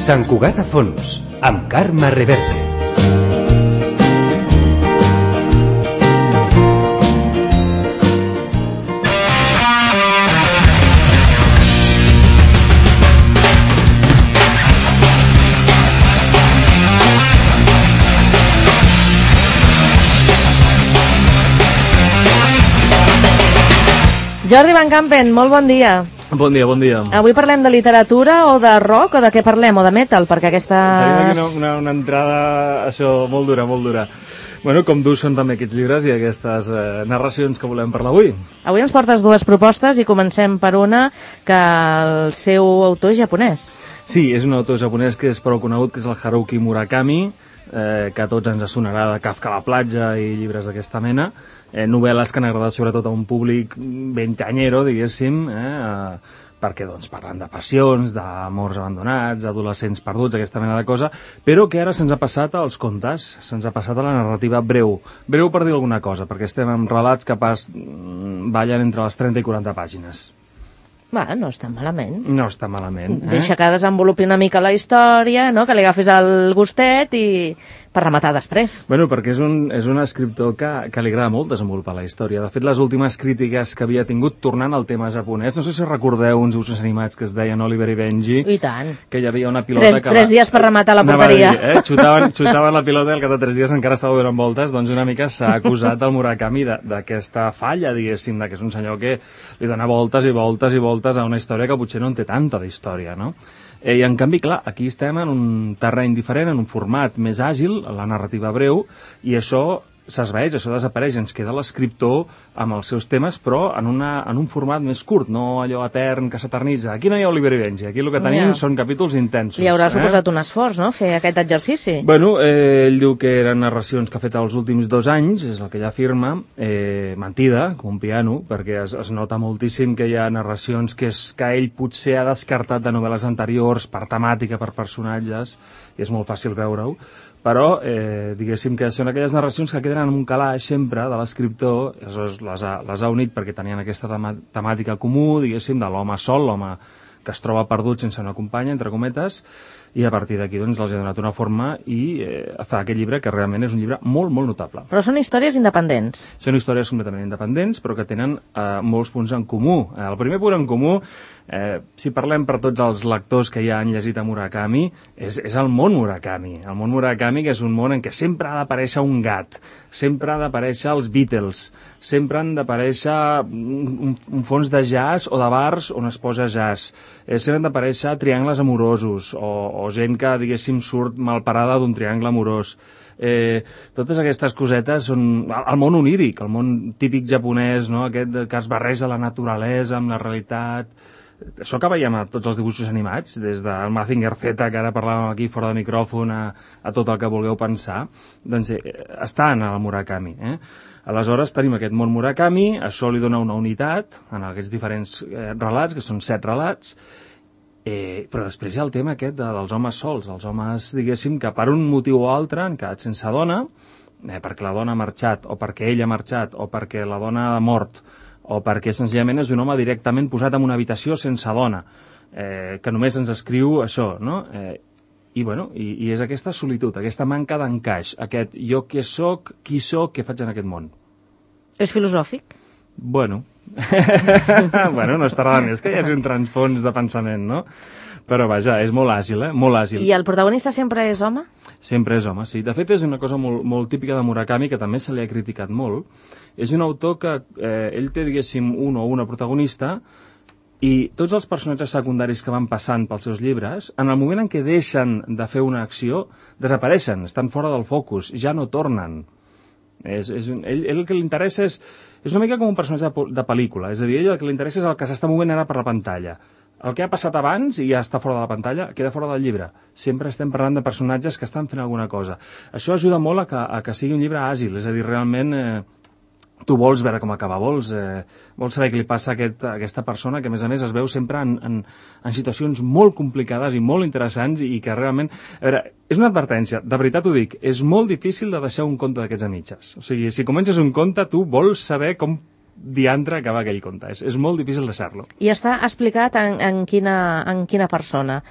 Sant Cugat a fons, amb Carme Reverte. Jordi Van Campen, molt bon dia. Bon dia, bon dia. Avui parlem de literatura o de rock o de què parlem? O de metal, perquè aquesta... Tenim aquí una entrada, això, molt dura, molt dura. Bueno, com durs són també aquests llibres i aquestes narracions que volem parlar avui. Avui ens portes dues propostes i comencem per una que el seu autor és japonès. Sí, és un autor japonès que és prou conegut, que és el Haruki Murakami, que a tots ens sonarà de Kafka a la platja i llibres d'aquesta mena. Novel·les que han agradat sobretot a un públic veinteanyero, diguéssim, perquè doncs, parlen de passions, d'amors abandonats, adolescents perduts, aquesta mena de cosa, però que ara se'ns ha passat als contes, se'ns ha passat a la narrativa breu. Breu per dir alguna cosa, perquè estem amb relats que ballen entre les 30 i 40 pàgines. Va, no està malament. No està malament. Deixa que desenvolupi una mica la història, no? Que li agafis el gustet i per rematar després. Bueno, perquè és un escriptor que li agrada molt desenvolupar la història. De fet, les últimes crítiques que havia tingut tornant al tema japonès, no sé si recordeu uns dibuixos animats que es deien Oliver i Benji. I tant. Que hi havia una pilota Tres dies per rematar la porteria. Xutaven la pilota i al cap de 3 dies encara estava donant voltes, doncs una mica s'ha acusat el Murakami d'aquesta falla, diguéssim, que és un senyor que li dona voltes i voltes i voltes a una història que potser no en té tanta d'història, no? I en canvi, clar, aquí estem en un terreny diferent, en un format més àgil, la narrativa breu, i això s'esvaeix, això desapareix, ens queda l'escriptor amb els seus temes, però en un format més curt, no allò etern que s'eternitza. Aquí no hi ha Oliver i Benji, aquí el que tenim són capítols intensos. Li haurà suposat un esforç, no?, fer aquest exercici. Bueno, ell diu que eren narracions que ha fet els últims 2 anys, és el que ella afirma, mentida, com un piano, perquè es nota moltíssim que hi ha narracions que ell potser ha descartat de novel·les anteriors per temàtica, per personatges, i és molt fàcil veure-ho, però diguéssim que són aquelles narracions que queden en un calaix sempre de l'escriptor, les ha unit perquè tenien aquesta temàtica comú, diguéssim, de l'home sol, l'home que es troba perdut sense una companya, entre cometes, i a partir d'aquí doncs, els ha donat una forma i fa aquest llibre, que realment és un llibre molt, molt notable. Però són històries independents. Són històries completament independents, però que tenen molts punts en comú. El primer punt en comú, si parlem per tots els lectors que ja han llegit a Murakami, és el món Murakami. El món Murakami, que és un món en què sempre ha d'aparèixer un gat, sempre ha d'aparèixer els Beatles, sempre han d'aparèixer un fons de jazz o de bars on es posa jazz, sempre han d'aparèixer triangles amorosos o gent que, diguéssim, surt malparada d'un triangle amorós. Totes aquestes cosetes són el món oníric, el món típic japonès, no? Aquest que es barreja la naturalesa amb la realitat. Això que veiem a tots els dibuixos animats, des del Mazinger Z, que ara parlàvem aquí fora de micròfon, a tot el que vulgueu pensar, doncs està en el Murakami. Aleshores tenim aquest món Murakami, això li dona una unitat en aquests diferents relats, que són 7 relats, però després hi ha el tema aquest dels homes sols, els homes, diguéssim, que per un motiu o altre han quedat sense dona, perquè la dona ha marxat, o perquè ell ha marxat, o perquè la dona ha mort, o perquè senzillament és un home directament posat en una habitació sense dona, que només ens escriu això, no? I és aquesta solitud, aquesta manca d'encaix, aquest jo què sóc, qui sóc, què faig en aquest món. És filosòfic? Bueno, no estarà de més que hi hagi un transfons de pensament, no? Però vaja, és molt àgil, molt àgil. I el protagonista sempre és home? Sempre és home, sí. De fet, és una cosa molt, molt típica de Murakami, que també se li ha criticat molt. És un autor que ell té, diguéssim, un o una protagonista, i tots els personatges secundaris que van passant pels seus llibres, en el moment en què deixen de fer una acció, desapareixen, estan fora del focus, ja no tornen. Ell el que li interessa és una mica com un personatge de pel·lícula, és a dir, ell el que li interessa és el que s'està movent ara per la pantalla. El que ha passat abans i ja està fora de la pantalla queda fora del llibre. Sempre estem parlant de personatges que estan fent alguna cosa. Això ajuda molt a que sigui un llibre àgil, és a dir, realment tu vols veure com acaba, vols saber què li passa a aquesta persona, que a més es veu sempre en situacions molt complicades i molt interessants i que realment... A veure, és una advertència, de veritat ho dic, és molt difícil de deixar un conte d'aquests a mitges. O sigui, si comences un conte, tu vols saber com diantre acaba aquell conte. És molt difícil deixar-lo. I està explicat en quina persona?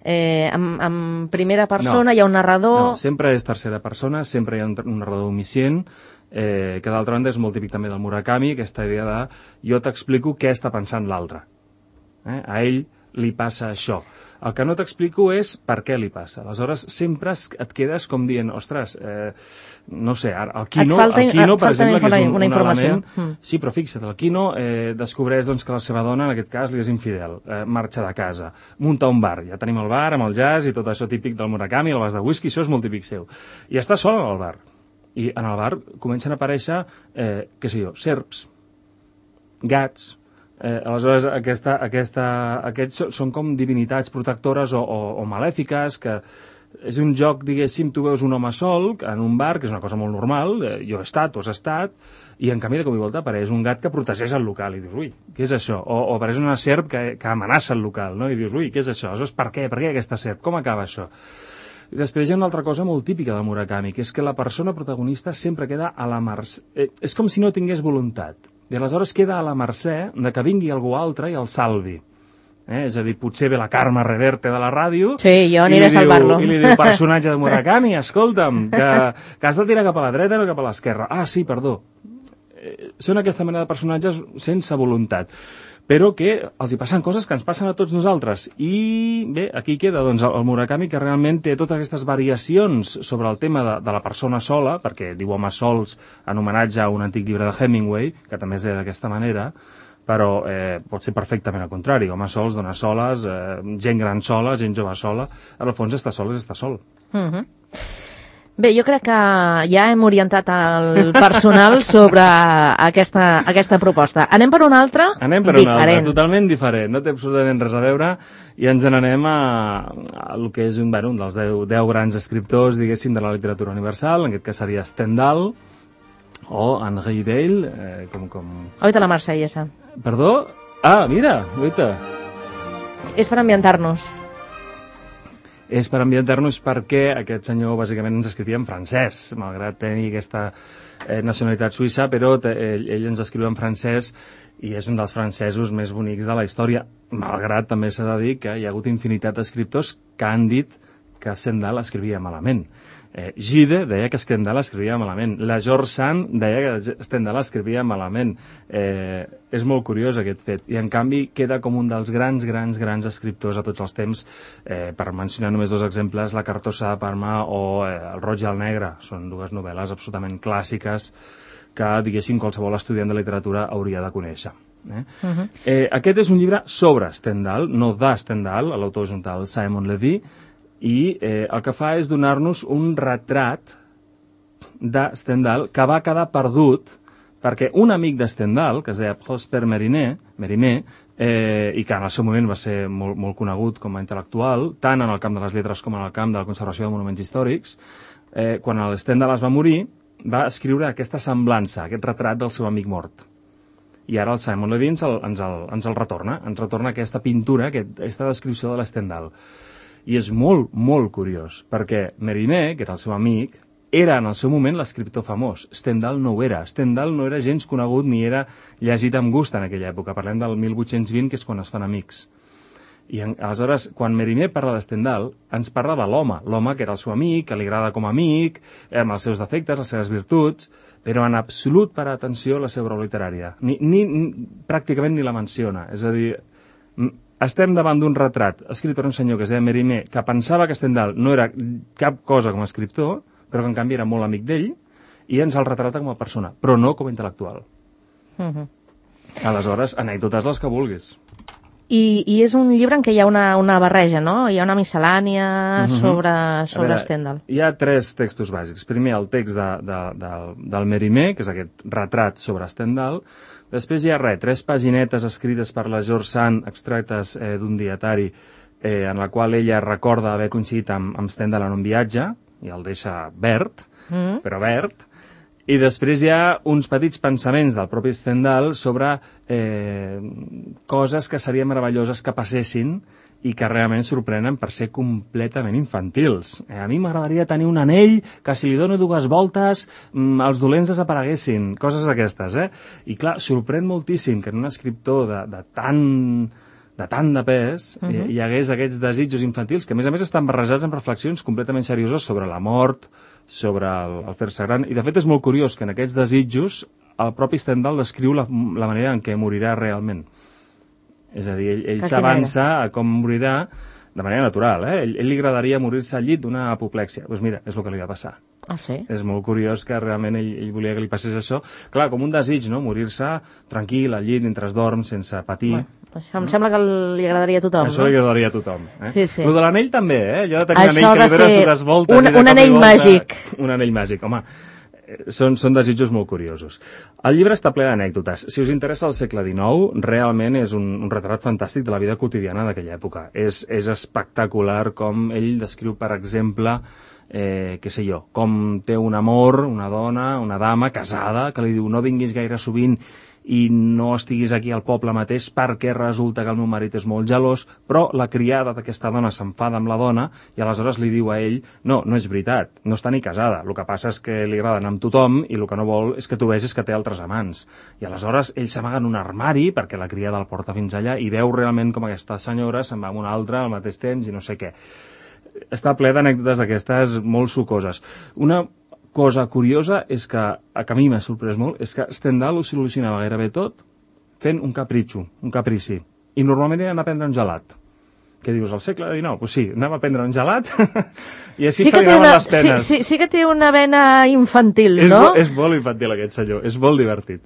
en primera persona, hi ha un narrador... No, sempre és tercera persona, sempre hi ha un narrador omniscient, que d'altra banda és molt típic també del Murakami, aquesta idea de jo t'explico què està pensant l'altre. A ell li passa això. El que no t'explico és per què li passa. Aleshores, sempre et quedes com dient, ostres, no sé, el Quino, per exemple, que és un element... Sí, però fixa't, el Quino descobreix doncs, que la seva dona, en aquest cas, li és infidel, marxa de casa, munta un bar, ja tenim el bar amb el jazz i tot això típic del Murakami, el vas de whisky, això és molt típic seu. I està sol en el bar. I en el bar comencen a aparèixer, què sé jo, serps, gats... aleshores, aquests són com divinitats protectores o malèfiques, que és un joc, diguéssim, tu veus un home sol en un bar, que és una cosa molt normal, jo he estat, tu has estat, i en canvi de cop i volta apareix un gat que protegeix el local, i dius, ui, què és això? O apareix una serp que amenaça el local, no? I dius, ui, què és això? Aleshores, per què? Per què aquesta serp? Com acaba això? I després hi ha una altra cosa molt típica del Murakami, que és que la persona protagonista sempre queda a la mercè. És com si no tingués voluntat. I aleshores queda a la mercè de que vingui algú altre i el salvi. És a dir, potser ve la Carme Reverte de la ràdio... Sí, jo aniré a salvar-lo. I li diu, personatge de Murakami, escolta'm, que has de tirar cap a la dreta o cap a l'esquerra. Ah, sí, perdó. Són aquesta mena de personatges sense voluntat, però que els hi passen coses que ens passen a tots nosaltres. I bé, aquí queda doncs, el Murakami, que realment té totes aquestes variacions sobre el tema de la persona sola, perquè diu homes sols en homenatge a un antic llibre de Hemingway, que també és d'aquesta manera, però pot ser perfectament al contrari. Homes sols, dones soles, gent gran sola, gent jove sola. En el fons, estar sol és estar sol. Bé, jo crec que ja hem orientat el personal sobre aquesta proposta. Anem per una altra? Anem per una altra, totalment diferent. No té absolutament res a veure i ens n'anem a el que és un dels 10 grans escriptors, diguéssim, de la literatura universal. En aquest cas seria Stendhal o Henri Dale, Oita la Marsellesa. Perdó? Ah, mira, oita. És per ambientar-nos. És per ambientar-nos perquè aquest senyor bàsicament ens escrivia en francès, malgrat tenir aquesta nacionalitat suïssa, però ell ens escriu en francès i és un dels francesos més bonics de la història, malgrat també s'ha de dir que hi ha hagut infinitat d'escriptors que han dit que Stendhal escrivia malament. Gide deia que Stendhal escrivia malament. La George Sand deia que Stendhal escrivia malament. És molt curiós aquest fet. I en canvi queda com un dels grans escriptors a tots els temps. Per mencionar només 2 exemples, La Cartossa de Parma o El Roig i el Negre. Són 2 novel·les absolutament clàssiques que, diguéssim, qualsevol estudiant de literatura hauria de conèixer. Aquest és un llibre sobre Stendhal, no de Stendhal, l'autor és un tal Simon Levy, i el que fa és donar-nos un retrat de Stendhal que va quedar perdut perquè un amic de Stendhal, que es deia Prosper Mérimée, i que en el seu moment va ser molt conegut com a intel·lectual, tant en el camp de les lletres com en el camp de la conservació de monuments històrics, quan el Stendhal es va morir, va escriure aquesta semblança, aquest retrat del seu amic mort. I ara el Simon Levy ens el retorna, aquesta pintura, aquesta descripció de l'Stendhal. I és molt, molt curiós, perquè Mérimée, que era el seu amic, era en el seu moment l'escriptor famós. Stendhal no ho era. Stendhal no era gens conegut ni era llegit amb gust en aquella època. Parlem del 1820, que és quan es fan amics. I aleshores, quan Mérimée parla de Stendhal, ens parla de l'home que era el seu amic, que li agrada com a amic, amb els seus defectes, les seves virtuts, però en absolut per atenció a la seva obra literària. Pràcticament ni la menciona. És a dir, estem davant d'un retrat escrit per un senyor que es deia Mérimée, que pensava que Stendhal no era cap cosa com a escriptor, però que en canvi era molt amic d'ell, i ens el retrata com a persona, però no com a intel·lectual. Aleshores, anècdotes les que vulguis. I és un llibre en què hi ha una barreja, no? Hi ha una miscel·lània sobre Stendhal. Hi ha 3 textos bàsics. Primer, el text del Mérimée, que és aquest retrat sobre Stendhal. Després hi ha 3 paginetes escrites per la George Sand, extractes d'un dietari, en la qual ella recorda haver coincidit amb Stendhal en un viatge, i el deixa verd, però verd. I després hi ha uns petits pensaments del propi Stendhal sobre coses que serien meravelloses que passessin i que realment sorprenen per ser completament infantils. A mi m'agradaria tenir un anell que si li dono 2 voltes els dolents desapareguessin, coses d'aquestes, I clar, sorprèn moltíssim que en un escriptor de de tant de pes, hi hagués aquests desitjos infantils que, a més estan barrejats amb reflexions completament serioses sobre la mort, sobre el fer-se gran, i de fet és molt curiós que en aquests desitjos el propi Stendhal descriu la manera en què morirà realment. És a dir, ell s'avança a com morirà de manera natural, Ell li agradaria morir-se al llit d'una apoplexia. Doncs mira, és el que li va passar. Ah, sí? És molt curiós que realment ell volia que li passés això. Clar, com un desig, no?, morir-se tranquil, al llit, mentre dorm, sense patir. Bueno, això em sembla que li agradaria a tothom, Això li agradaria a tothom. Sí. Lo de l'anell també, Allò de tenir un anell que li dones dues voltes... Un anell màgic. Un anell màgic, home. Són desitjos molt curiosos. El llibre està ple d'anècdotes. Si us interessa el segle XIX, realment és un retrat fantàstic de la vida quotidiana d'aquella època. És espectacular com ell descriu, per exemple, què sé jo, com té un amor, una dona, una dama casada, que li diu no vinguis gaire sovint i no estiguis aquí al poble mateix perquè resulta que el meu marit és molt gelós, però la criada d'aquesta dona s'enfada amb la dona i aleshores li diu a ell, no és veritat, no està ni casada, el que passa és que li agrada anar amb tothom i el que no vol és que tu vegis que té altres amants. I aleshores ell s'amaga en un armari perquè la criada el porta fins allà i veu realment com aquesta senyora se'n va amb una altra al mateix temps i no sé què. Està ple d'anècdotes d'aquestes molt sucoses. Una cosa curiosa és que, a mi m'ha sorprès molt, és que Stendhal ho solucionava gairebé tot fent un caprici. I normalment era anar a prendre un gelat. Què dius, al segle XIX? Doncs sí, anava a prendre un gelat i així se li anaven les penes. Sí que té una vena infantil, no? És molt infantil aquest senyor, és molt divertit.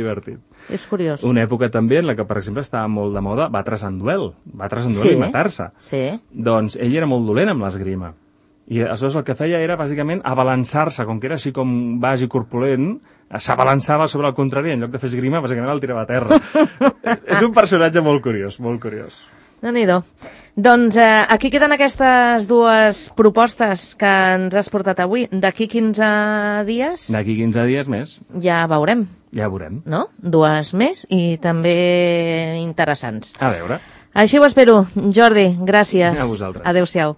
És curiós. Una època també en la que, per exemple, estava molt de moda batre-se en duel i matar-se. Sí. Doncs ell era molt dolent amb l'esgrima. I aleshores el que feia era, bàsicament, abalançar-se, com que era així com baix i corpulent, s'abalançava sobre el contrari, en lloc de fer esgrima, bàsicament el tirava a terra. És un personatge molt curiós, molt curiós. Déu-n'hi-do. Doncs aquí queden aquestes dues propostes que ens has portat avui. D'aquí 15 dies... D'aquí 15 dies més. Ja veurem. Ja veurem. No? Dues més i també interessants. A veure. Així ho espero. Jordi, gràcies. A vosaltres. Adéu-siau.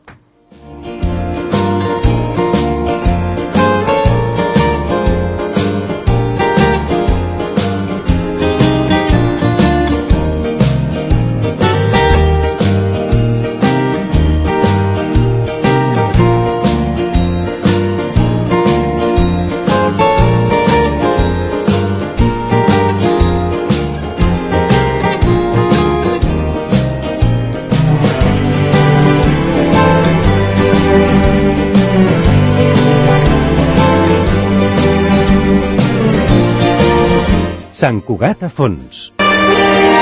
Sant Cugat a fons.